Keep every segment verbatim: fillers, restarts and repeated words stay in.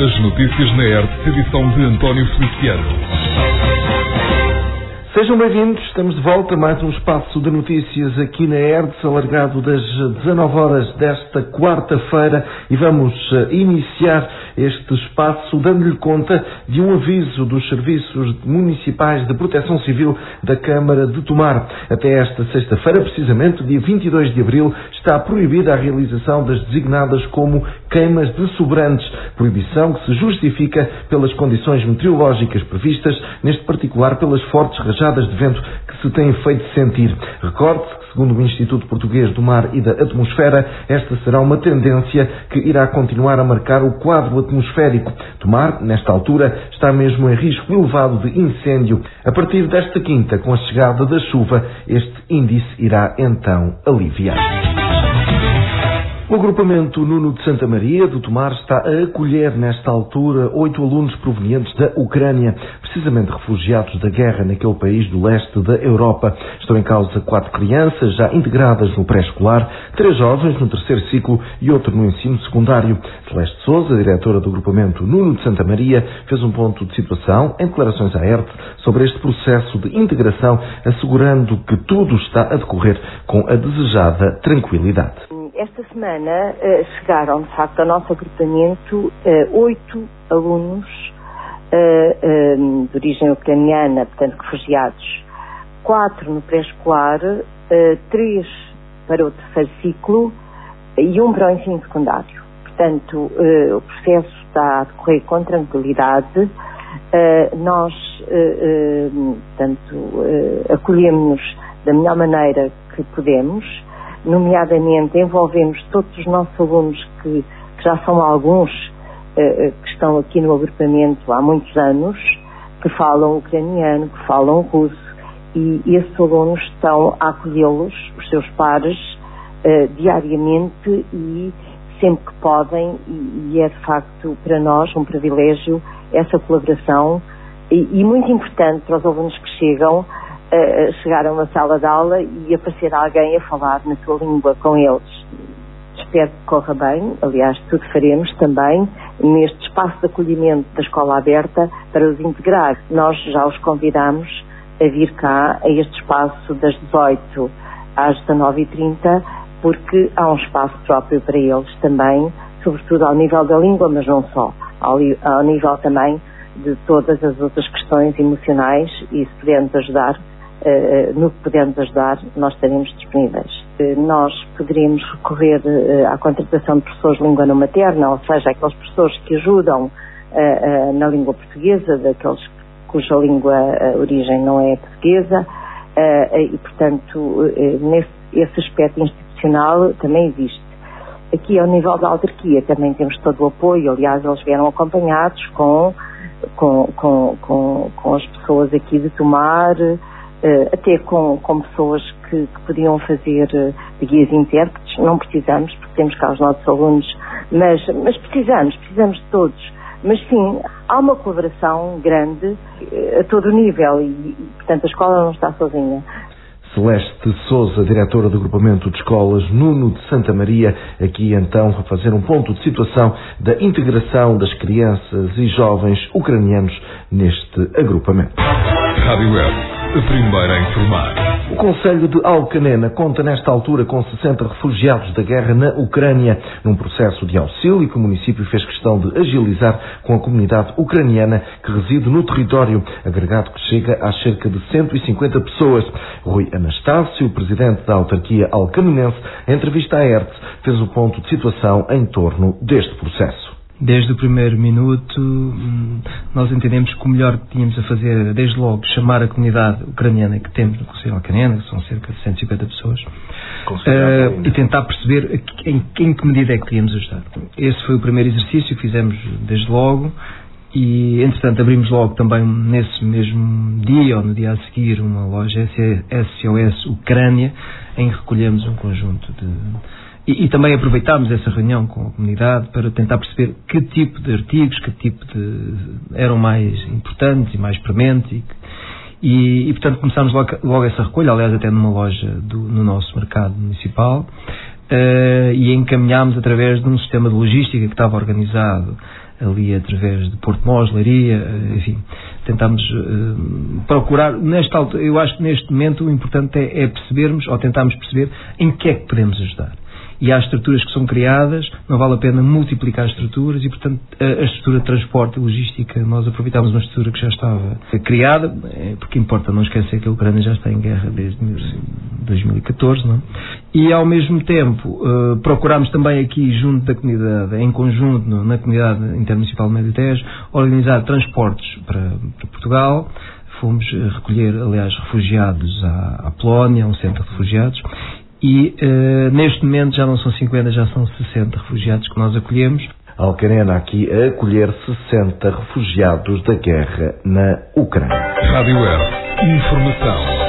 As notícias na E R T, edição de António Feliciano. Sejam bem-vindos, estamos de volta a mais um espaço de notícias aqui na E R T, alargado das dezanove horas desta quarta-feira, e vamos uh, iniciar este espaço dando-lhe conta de um aviso dos Serviços Municipais de Proteção Civil da Câmara de Tomar. Até esta sexta-feira, precisamente, dia vinte e dois de abril, está proibida a realização das designadas como queimas de sobrantes, proibição que se justifica pelas condições meteorológicas previstas, neste particular pelas fortes rajadas de vento que se têm feito sentir. Recorde-se que, segundo o Instituto Português do Mar e da Atmosfera, esta será uma tendência que irá continuar a marcar o quadro atmosférico. Tomar, nesta altura, está mesmo em risco elevado de incêndio. A partir desta quinta, com a chegada da chuva, este índice irá então aliviar. O agrupamento Nuno de Santa Maria do Tomar está a acolher nesta altura oito alunos provenientes da Ucrânia, precisamente refugiados da guerra naquele país do leste da Europa. Estão em causa quatro crianças já integradas no pré-escolar, três jovens no terceiro ciclo e outro no ensino secundário. Celeste Sousa, diretora do agrupamento Nuno de Santa Maria, fez um ponto de situação em declarações à E R T sobre este processo de integração, assegurando que tudo está a decorrer com a desejada tranquilidade. Esta semana uh, chegaram, de facto, ao nosso agrupamento oito uh, alunos uh, uh, de origem ucraniana, portanto, refugiados. Quatro no pré-escolar, uh, três para o terceiro ciclo e um para o ensino secundário. Portanto, uh, o processo está a decorrer com tranquilidade. Uh, nós, uh, uh, portanto, uh, acolhemos-nos da melhor maneira que podemos, nomeadamente envolvemos todos os nossos alunos que, que já são alguns uh, que estão aqui no agrupamento há muitos anos, que falam ucraniano, que falam russo, e, e esses alunos estão a acolhê-los, os seus pares, uh, diariamente e sempre que podem, e, e é de facto para nós um privilégio essa colaboração, e, e muito importante para os alunos que chegam, Uh, chegar a uma sala de aula e aparecer alguém a falar na sua língua com eles. Espero que corra bem, aliás, tudo faremos também neste espaço de acolhimento da Escola Aberta para os integrar. Nós já os convidamos a vir cá, a este espaço das dezoito às dezanove e trinta, porque há um espaço próprio para eles também, sobretudo ao nível da língua, mas não só, ao, ao nível também de todas as outras questões emocionais, e se pudermos ajudar, Uh, no que pudermos ajudar, nós estaremos disponíveis. Uh, nós poderíamos recorrer uh, à contratação de professores de língua não materna, ou seja, aqueles professores que ajudam uh, uh, na língua portuguesa, daqueles cuja língua uh, origem não é portuguesa, uh, uh, e, portanto, uh, nesse esse aspecto institucional também existe. Aqui, ao nível da autarquia, também temos todo o apoio. Aliás, eles vieram acompanhados com, com, com, com, com as pessoas aqui de Tomar, Uh, até com, com pessoas que, que podiam fazer uh, de guias e intérpretes. Não precisamos, porque temos cá os nossos alunos, mas, mas precisamos, precisamos de todos. Mas sim, há uma colaboração grande uh, a todo nível e, e, portanto, a escola não está sozinha. Celeste Sousa, diretora do agrupamento de escolas Nuno de Santa Maria, aqui então a fazer um ponto de situação da integração das crianças e jovens ucranianos neste agrupamento. Rádio Web. A primeira a informar. O Concelho de Alcanena conta nesta altura com sessenta refugiados da guerra na Ucrânia, num processo de auxílio que o município fez questão de agilizar com a comunidade ucraniana que reside no território, agregado que chega a cerca de cento e cinquenta pessoas. Rui Anastácio, presidente da autarquia alcanenense, em entrevista à E R T, fez um ponto de situação em torno deste processo. Desde o primeiro minuto, nós entendemos que o melhor que tínhamos a fazer, desde logo, chamar a comunidade ucraniana que temos no Concelho Alcanena, que são cerca de cento e cinquenta pessoas, uh, e tentar perceber em, em que medida é que podíamos ajudar. Esse foi o primeiro exercício que fizemos desde logo, e, entretanto, abrimos logo também, nesse mesmo dia, ou no dia a seguir, uma loja S O S Ucrânia, em que recolhemos um conjunto de... E, e também aproveitámos essa reunião com a comunidade para tentar perceber que tipo de artigos, que tipo de... eram mais importantes e mais prementes. E, e, e portanto, começámos logo, logo essa recolha, aliás, até numa loja do, no nosso mercado municipal. uh, e encaminhámos através de um sistema de logística que estava organizado ali através de Porto Mós, Leiria, uh, enfim, tentámos uh, procurar, nesta altura, eu acho que neste momento o importante é, é percebermos, ou tentarmos perceber em que é que podemos ajudar. E há estruturas que são criadas, não vale a pena multiplicar estruturas e, portanto, a, a estrutura de transporte e logística, nós aproveitámos uma estrutura que já estava criada, porque importa não esquecer que a Ucrânia já está em guerra desde dois mil e catorze, não é? E, ao mesmo tempo, uh, procurámos também aqui, junto da comunidade, em conjunto, no, na comunidade intermunicipal de Médio Tejo, organizar transportes para, para Portugal. Fomos recolher, aliás, refugiados à, à Polónia, a um centro de refugiados. E uh, neste momento já não são cinquenta, já são sessenta refugiados que nós acolhemos. Alcanena aqui a acolher sessenta refugiados da guerra na Ucrânia. Rádio Air, informação.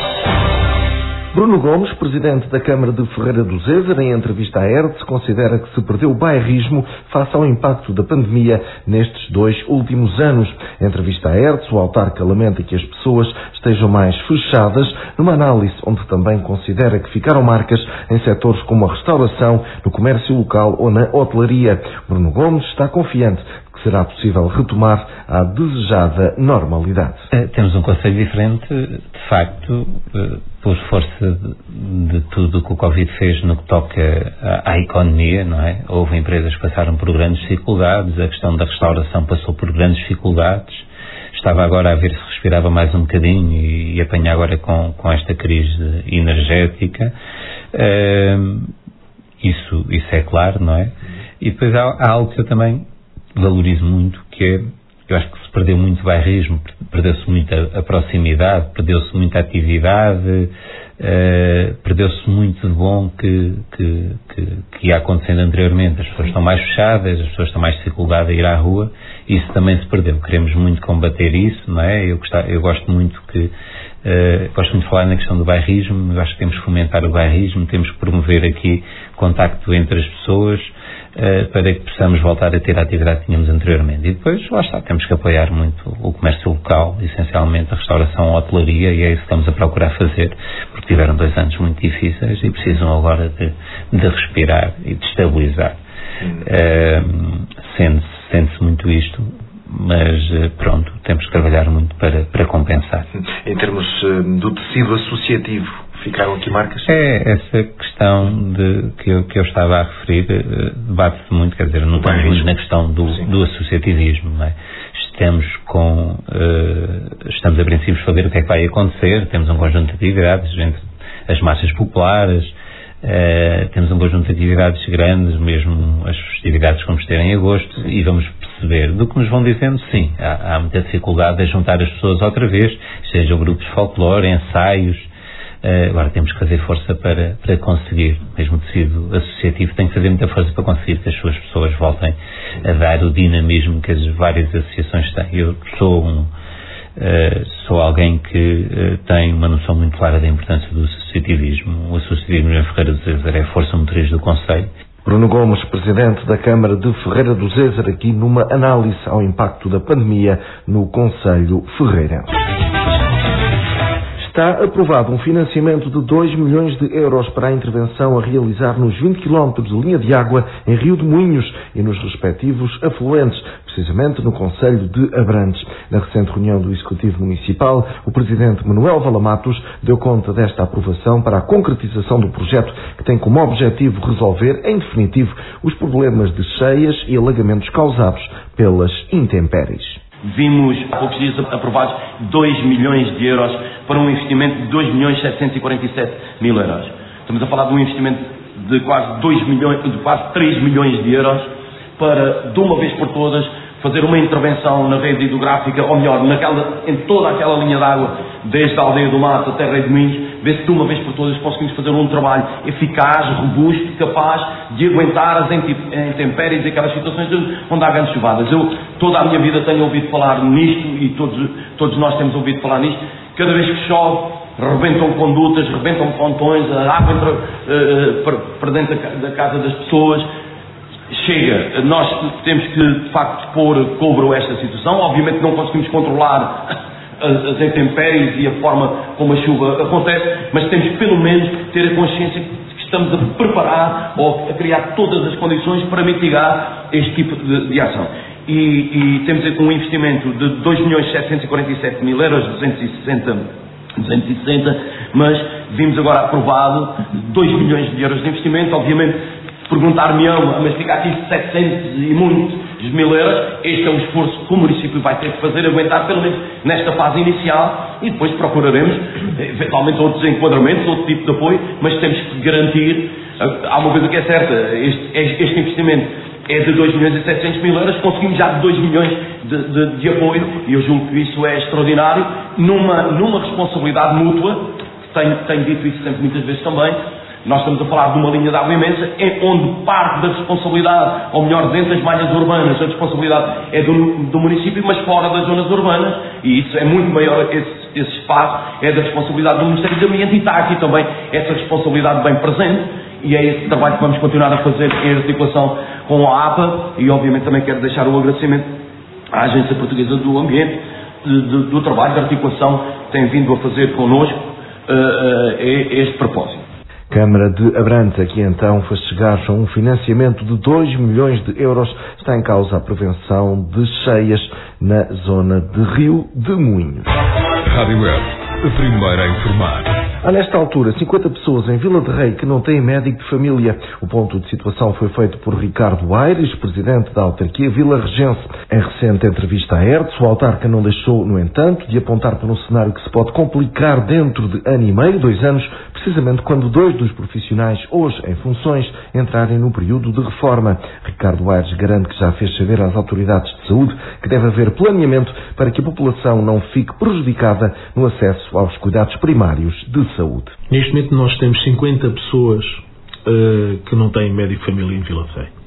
Bruno Gomes, presidente da Câmara de Ferreira do Zézer, em entrevista à Hertz, considera que se perdeu o bairrismo face ao impacto da pandemia nestes dois últimos anos. Em entrevista à Hertz, o autarca lamenta que as pessoas estejam mais fechadas, numa análise onde também considera que ficaram marcas em setores como a restauração, no comércio local ou na hotelaria. Bruno Gomes está confiante que será possível retomar a desejada normalidade. É, temos um conselho diferente, de facto, uh, por força de, de tudo o que o Covid fez no que toca à, à economia, não é? Houve empresas que passaram por grandes dificuldades, a questão da restauração passou por grandes dificuldades, estava agora a ver se respirava mais um bocadinho e, e apanhar agora com, com esta crise energética. Uh, isso, isso é claro, não é? E depois há, há algo que eu também valorizo muito, que é, eu acho que se perdeu muito bairrismo, perdeu-se muito a, a proximidade, perdeu-se muita atividade, uh, perdeu-se muito de bom que, que, que, que ia acontecendo anteriormente. As pessoas estão mais fechadas, as pessoas estão mais dificuldade a ir à rua, isso também se perdeu. Queremos muito combater isso, não é? Eu, gostar, eu gosto muito que, uh, gosto muito de falar na questão do bairrismo, eu acho que temos que fomentar o bairrismo, temos que promover aqui contacto entre as pessoas, Uh, para que possamos voltar a ter a atividade que tínhamos anteriormente. E depois, lá está, temos que apoiar muito o comércio local, essencialmente a restauração, a hotelaria, e é isso que estamos a procurar fazer, porque tiveram dois anos muito difíceis e precisam agora de, de respirar e de estabilizar. Uh, sente-se, sente-se muito isto, mas uh, pronto, temos que trabalhar muito para, para compensar. Em termos uh, do tecido associativo, ficaram aqui marcas? É, essa questão de, que, eu, que eu estava a referir, uh, debate-se muito, quer dizer, não estamos muito na questão do, do associativismo, não é? Estamos com, uh, estamos a princípios a ver o que é que vai acontecer, temos um conjunto de atividades entre as massas populares, uh, temos um conjunto de atividades grandes, mesmo as festividades que vamos ter em agosto, e vamos perceber do que nos vão dizendo, sim, há, há muita dificuldade de juntar as pessoas outra vez, sejam grupos de folclore, ensaios. Uh, agora temos que fazer força para, para conseguir, mesmo o tecido associativo tem que fazer muita força para conseguir que as suas pessoas voltem a dar o dinamismo que as várias associações têm. Eu sou um, uh, sou alguém que uh, tem uma noção muito clara da importância do associativismo. O associativismo em Ferreira do Zézer é a força motriz do Conselho. Bruno Gomes, presidente da Câmara de Ferreira do Zézer, aqui numa análise ao impacto da pandemia no Conselho ferreirense. Está aprovado um financiamento de dois milhões de euros para a intervenção a realizar nos vinte quilómetros de linha de água em Rio de Moinhos e nos respectivos afluentes, precisamente no Concelho de Abrantes. Na recente reunião do Executivo Municipal, o Presidente Manuel Valamatos deu conta desta aprovação para a concretização do projeto que tem como objetivo resolver, em definitivo, os problemas de cheias e alagamentos causados pelas intempéries. Vimos há poucos dias aprovados dois milhões de euros para um investimento de dois milhões setecentos e quarenta e sete mil euros. Estamos a falar de um investimento de quase dois milhões, de quase três milhões de euros para, de uma vez por todas, fazer uma intervenção na rede hidrográfica, ou melhor, naquela, em toda aquela linha de água, desde a Aldeia do Mato até Rei de Moinhos, ver se de uma vez por todas conseguimos fazer um trabalho eficaz, robusto, capaz de aguentar as intempéries e aquelas situações onde há grandes chuvadas. Eu toda a minha vida tenho ouvido falar nisto e todos, todos nós temos ouvido falar nisto. Cada vez que chove, rebentam condutas, rebentam pontões, a água entra uh, para, para dentro da, da casa das pessoas. Chega, nós temos que de facto pôr cobro a esta situação. Obviamente não conseguimos controlar as intempéries e a forma como a chuva acontece, mas temos que pelo menos ter a consciência de que estamos a preparar ou a criar todas as condições para mitigar este tipo de, de ação. E, e temos um investimento de dois milhões setecentos e quarenta e sete mil euros, duzentos e sessenta, mas vimos agora aprovado dois milhões de euros de investimento. Obviamente, perguntar-me-ão, mas fica aqui setecentos e muitos mil euros. Este é o esforço que o município vai ter que fazer, aguentar pelo menos nesta fase inicial, e depois procuraremos eventualmente outros enquadramentos, outro tipo de apoio, mas temos que garantir. Há uma coisa que é certa, este, este investimento é de dois milhões e setecentos mil euros, conseguimos já dois milhões de, de, de apoio, e eu julgo que isso é extraordinário, numa, numa responsabilidade mútua, tenho, tenho dito isso sempre muitas vezes também. Nós estamos a falar de uma linha de água imensa, onde parte da responsabilidade, ou melhor, dentro das malhas urbanas, a responsabilidade é do, do município, mas fora das zonas urbanas, e isso é muito maior, esse, esse espaço é da responsabilidade do Ministério do Ambiente, e está aqui também essa responsabilidade bem presente, e é esse trabalho que vamos continuar a fazer em articulação com a APA, e obviamente também quero deixar o agradecimento à Agência Portuguesa do Ambiente, de, de, do trabalho de articulação que tem vindo a fazer connosco uh, uh, este propósito. Câmara de Abrantes, aqui então faz chegar a um financiamento de dois milhões de euros. Está em causa a prevenção de cheias na zona de Rio de Moinhos. Rádio Web, a primeira a informar. Há nesta altura cinquenta pessoas em Vila de Rei que não têm médico de família. O ponto de situação foi feito por Ricardo Aires, presidente da autarquia Vila Regense. Em recente entrevista à Hertz, o autarca não deixou, no entanto, de apontar para um cenário que se pode complicar dentro de ano e meio, dois anos, precisamente quando dois dos profissionais hoje em funções entrarem no período de reforma. Ricardo Aires garante que já fez saber às autoridades de saúde que deve haver planeamento para que a população não fique prejudicada no acesso aos cuidados primários de saúde. Neste momento nós temos cinquenta pessoas uh, que não têm médico de família em Vila de Rei.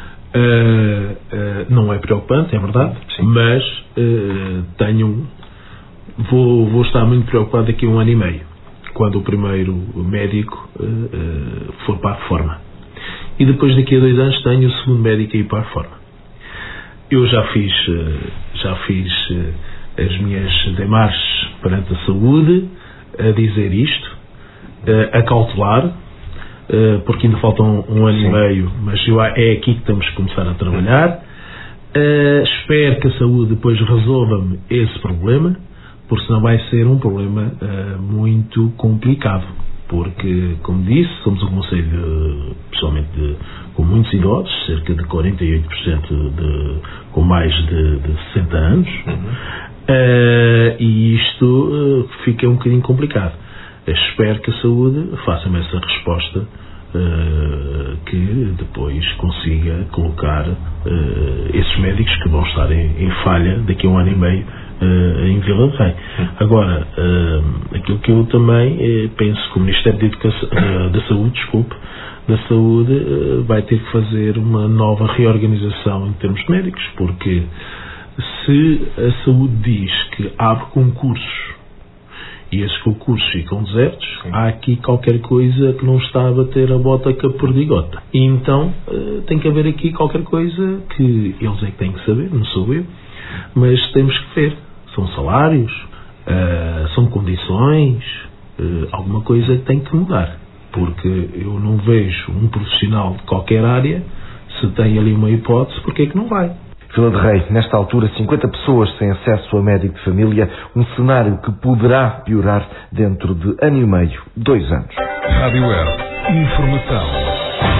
Uh, uh, não é preocupante, é verdade, Sim. mas uh, tenho, vou, vou estar muito preocupado daqui a um ano e meio, quando o primeiro médico uh, uh, for para a reforma. E depois daqui a dois anos tenho o segundo médico a ir para a reforma. Eu já fiz, uh, já fiz uh, as minhas demarches perante a saúde, a dizer isto, a cautelar, porque ainda faltam um ano Sim. e meio, mas eu, é aqui que temos que começar a trabalhar. Uh, espero que a saúde depois resolva-me esse problema, porque senão vai ser um problema uh, muito complicado. Porque, como disse, somos um concelho, pessoalmente, de, com muitos idosos, cerca de quarenta e oito por cento de, com mais de, de sessenta anos. Uhum. Uh, e isto uh, fica um bocadinho complicado. Eu espero que a saúde faça-me essa resposta, uh, que depois consiga colocar uh, esses médicos que vão estar em, em falha daqui a um ano e meio uh, em Vila de Rei. Agora, uh, aquilo que eu também uh, penso que o Ministério da, Educação, uh, da Saúde, desculpe, da Saúde uh, vai ter que fazer uma nova reorganização em termos médicos, porque se a saúde diz que abre concursos e esses concursos ficam desertos, Sim. há aqui qualquer coisa que não está a bater a bota com a perdigota. E então uh, tem que haver aqui qualquer coisa que eles é que têm que saber, não sou eu, mas temos que ver. São salários, uh, são condições, uh, alguma coisa que tem que mudar. Porque eu não vejo um profissional de qualquer área, se tem ali uma hipótese, porque é que não vai? Vila de Rei, nesta altura, cinquenta pessoas sem acesso a médico de família, um cenário que poderá piorar dentro de ano e meio, dois anos. Rádio Web, informação.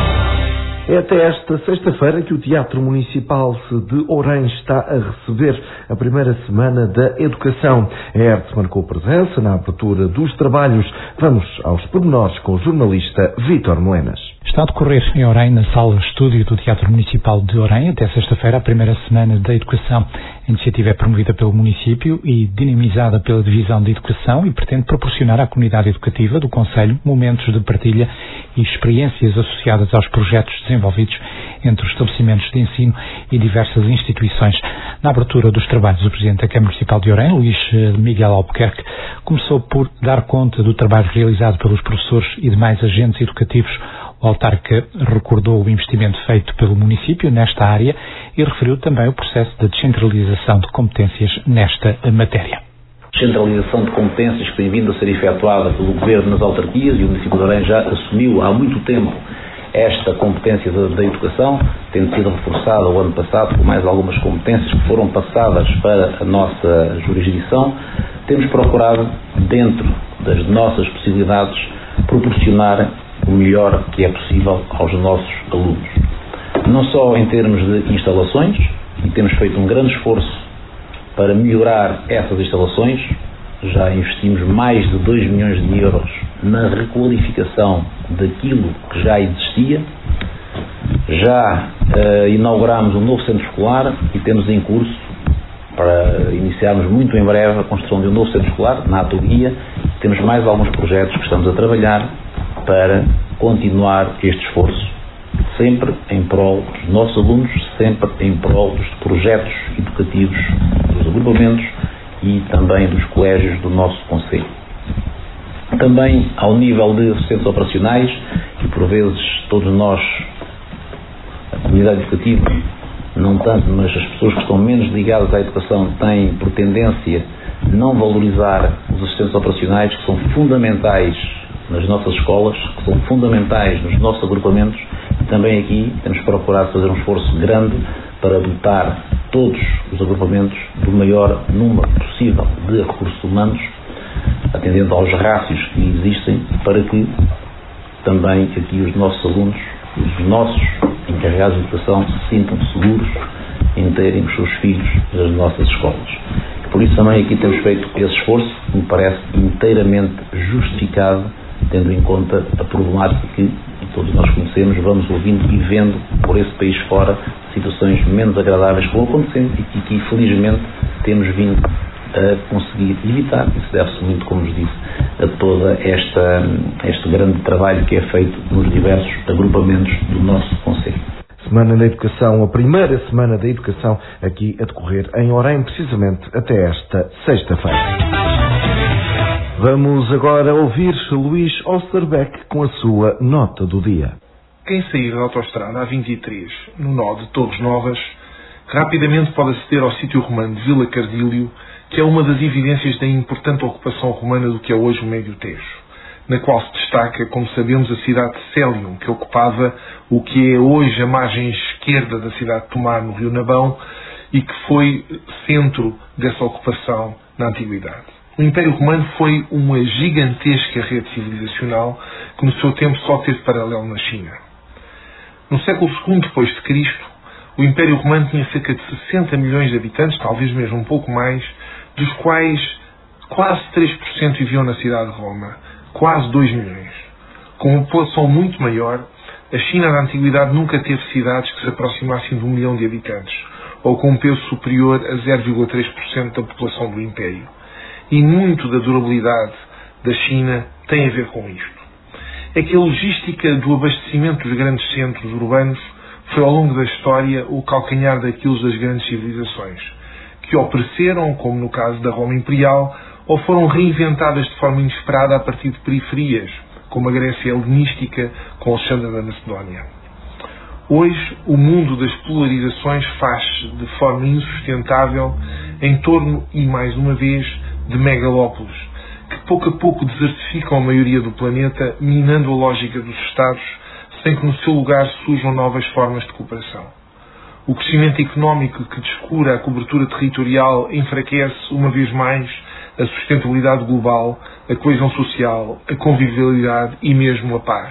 É até esta sexta-feira que o Teatro Municipal de Orém está a receber a primeira semana da educação. A Hertz marcou presença na abertura dos trabalhos. Vamos aos pormenores com o jornalista Vítor Moenas. Está a decorrer em Orém, na sala estúdio do Teatro Municipal de Orém, até sexta-feira, a primeira semana da educação. A iniciativa é promovida pelo município e dinamizada pela Divisão de Educação e pretende proporcionar à comunidade educativa do concelho momentos de partilha e experiências associadas aos projetos desenvolvidos entre os estabelecimentos de ensino e diversas instituições. Na abertura dos trabalhos, o Presidente da Câmara Municipal de Orém, Luís Miguel Albuquerque, começou por dar conta do trabalho realizado pelos professores e demais agentes educativos. O autarca recordou o investimento feito pelo município nesta área e referiu também o processo de descentralização de competências nesta matéria. Centralização de competências que tem vindo a ser efetuada pelo Governo nas autarquias, e o município de Orem já assumiu há muito tempo esta competência da, da educação, tendo sido reforçada o ano passado por mais algumas competências que foram passadas para a nossa jurisdição. Temos procurado, dentro das nossas possibilidades, proporcionar o melhor que é possível aos nossos alunos. Não só em termos de instalações, e temos feito um grande esforço para melhorar essas instalações. Já investimos mais de dois milhões de euros na requalificação daquilo que já existia. Já uh, inauguramos um novo centro escolar e temos em curso, para iniciarmos muito em breve, a construção de um novo centro escolar na Atoguia. Temos mais alguns projetos que estamos a trabalhar para continuar este esforço, sempre em prol dos nossos alunos, sempre em prol dos projetos educativos dos agrupamentos e também dos colégios do nosso concelho. Também ao nível de centros operacionais, e por vezes todos nós, a comunidade educativa, não tanto, mas as pessoas que estão menos ligadas à educação têm por tendência não valorizar os assistentes operacionais, que são fundamentais nas nossas escolas, que são fundamentais nos nossos agrupamentos. E também aqui temos procurado fazer um esforço grande para dotar todos os agrupamentos do maior número possível de recursos humanos, atendendo aos rácios que existem, para que também aqui os nossos alunos, os nossos encarregados de educação, se sintam seguros em terem os seus filhos nas nossas escolas. Por isso também aqui temos feito esse esforço, que me parece inteiramente justificado, tendo em conta a problemática que todos nós conhecemos, vamos ouvindo e vendo por esse país fora situações menos agradáveis que vão acontecendo e que, que felizmente temos vindo a conseguir evitar. Isso deve-se muito, como nos disse, a toda esta, este grande trabalho que é feito nos diversos agrupamentos do nosso concelho. Semana da Educação, a primeira Semana da Educação aqui a decorrer em Orem, precisamente até esta sexta-feira. Vamos agora ouvir Luís Osterbeck com a sua nota do dia. Quem sair da autoestrada A vinte e três, no nó de Torres Novas, rapidamente pode aceder ao sítio romano de Vila Cardílio, que é uma das evidências da importante ocupação romana do que é hoje o Médio Tejo, na qual se destaca, como sabemos, a cidade de Célium, que ocupava o que é hoje a margem esquerda da cidade de Tomar, no Rio Nabão, e que foi centro dessa ocupação na Antiguidade. O Império Romano foi uma gigantesca rede civilizacional que no seu tempo só teve paralelo na China. No século segundo depois de Cristo, o Império Romano tinha cerca de sessenta milhões de habitantes, talvez mesmo um pouco mais, dos quais quase três por cento viviam na cidade de Roma, quase dois milhões. Com uma população muito maior, a China na Antiguidade nunca teve cidades que se aproximassem de um milhão de habitantes, ou com um peso superior a zero vírgula três por cento da população do Império. E muito da durabilidade da China tem a ver com isto. É que a logística do abastecimento dos grandes centros urbanos foi ao longo da história o calcanhar daquilo das grandes civilizações, que ou pereceram, como no caso da Roma Imperial, ou foram reinventadas de forma inesperada a partir de periferias, como a Grécia helenística com Alexandre da Macedónia. Hoje, o mundo das polarizações faz-se de forma insustentável em torno, e mais uma vez, de megalópolis, que pouco a pouco desertificam a maioria do planeta, minando a lógica dos Estados, sem que no seu lugar surjam novas formas de cooperação. O crescimento económico que descura a cobertura territorial enfraquece, uma vez mais, a sustentabilidade global, a coesão social, a convivialidade e mesmo a paz.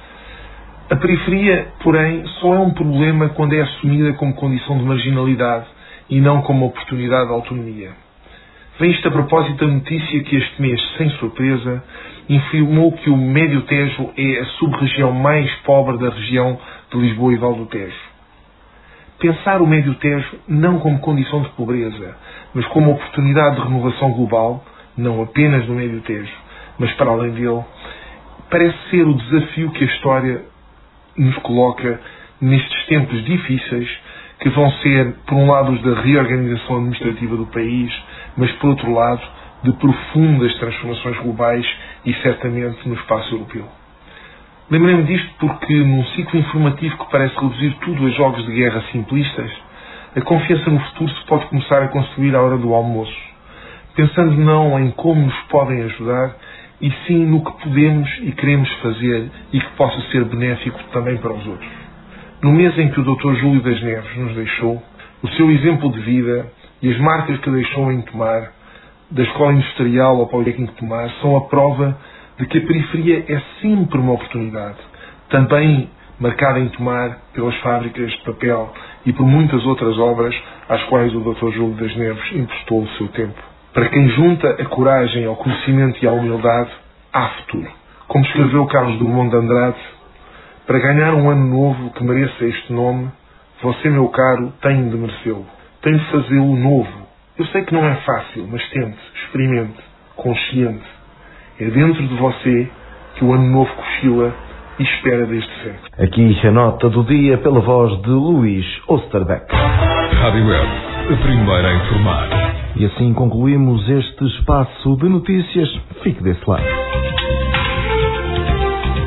A periferia, porém, só é um problema quando é assumida como condição de marginalidade e não como oportunidade de autonomia. Vem isto a propósito da notícia que este mês, sem surpresa, informou que o Médio Tejo é a sub-região mais pobre da região de Lisboa e Val do Tejo. Pensar o Médio Tejo não como condição de pobreza, mas como oportunidade de renovação global, não apenas do Médio Tejo, mas para além dele, parece ser o desafio que a história nos coloca nestes tempos difíceis, que vão ser, por um lado, os da reorganização administrativa do país, mas, por outro lado, de profundas transformações globais e, certamente, no espaço europeu. Lembrei-me disto porque, num ciclo informativo que parece reduzir tudo a jogos de guerra simplistas, a confiança no futuro se pode começar a construir à hora do almoço, pensando não em como nos podem ajudar, e sim no que podemos e queremos fazer e que possa ser benéfico também para os outros. No mês em que o doutor Júlio das Neves nos deixou, o seu exemplo de vida e as marcas que deixou em Tomar, da Escola Industrial ao Politécnico de Tomar, são a prova de que a periferia é sempre uma oportunidade, também marcada em Tomar pelas fábricas de papel e por muitas outras obras às quais o doutor Júlio das Neves emprestou o seu tempo. Para quem junta a coragem ao conhecimento e à humildade, há futuro. Como escreveu Carlos Drummond de Andrade, para ganhar um ano novo que mereça este nome, você, meu caro, tem de merecê-lo. Tem de fazê-lo novo. Eu sei que não é fácil, mas tente, experimente, consciente. É dentro de você que o ano novo cochila e espera desde sempre. Aqui a nota do dia pela voz de Luís Osterbeck. Rádio Web, a primeira a informar. E assim concluímos este espaço de notícias. Fique desse lado.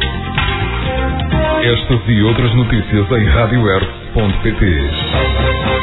Estas e outras notícias em rádio web ponto pt.